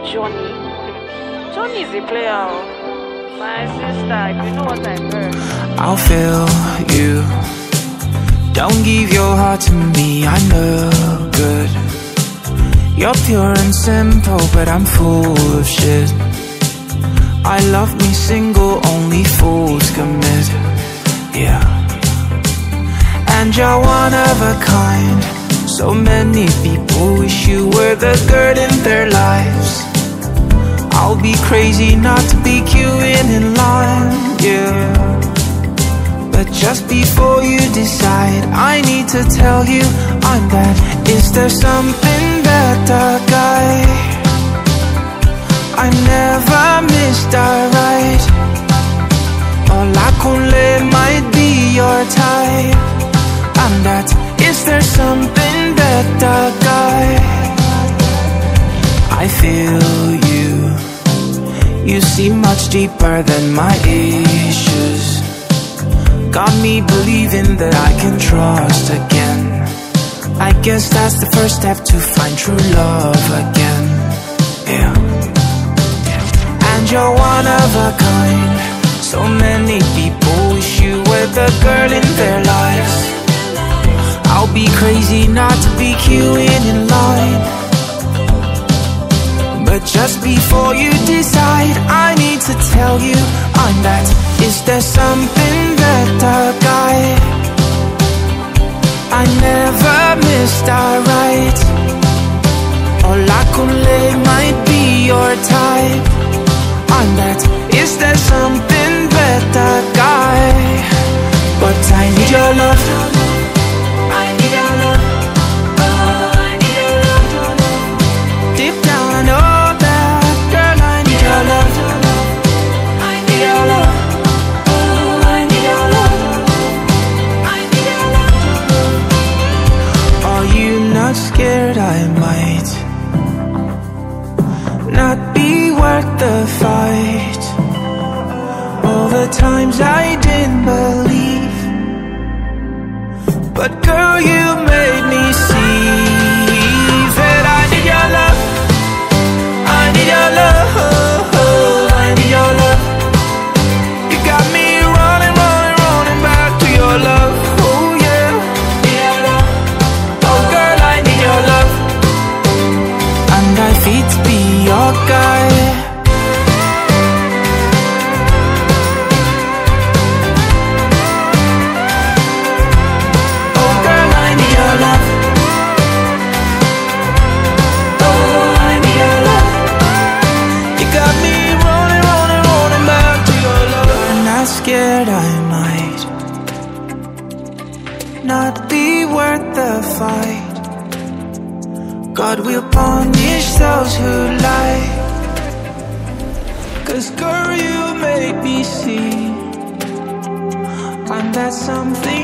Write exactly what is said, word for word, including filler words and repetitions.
Johnny. Johnny is a player. My sister, if you know what I heard. I'll feel you. Don't give your heart to me, I know good. You're pure and simple, but I'm full of shit. I love me single, only fools commit. Yeah. And you're one of a kind. So many people wish you were the girl in their lives. I'll be crazy not to be queuing in line, yeah. But just before you decide, I need to tell you I'm that. Is there something better, guy? I never missed a ride. Hola Kunle might be your type. I'm that. Is there something better, guy? I feel you. You see much deeper than my issues. Got me believing that I can trust again. I guess that's the first step to find true love again. Yeah. And you're one of a kind. So many people wish you were the girl in their lives. I'll be crazy not to be queuing in line. But just before you decide, I need to tell you I'm that. Is there something better, guy? I never missed a ride. Hola Kunle might be your type. I'm that. Is there something better, guy? But I need your love. I need your love. Oh, I need your love. Deep down I know that, girl, I need your love. I need your love. Oh, I need your love. I need your love. Are you not scared I might not be worth the fight? All the times I didn't believe, but girl, you made me see that I need your love. I need your love. I need your love. You got me running, running, running back to your love. Oh yeah. Need your love. Oh girl, I need your love. And I fit to be your guy. Scared I might not be worth the fight. God will punish those who lie. Cause girl, you make me see I'm that something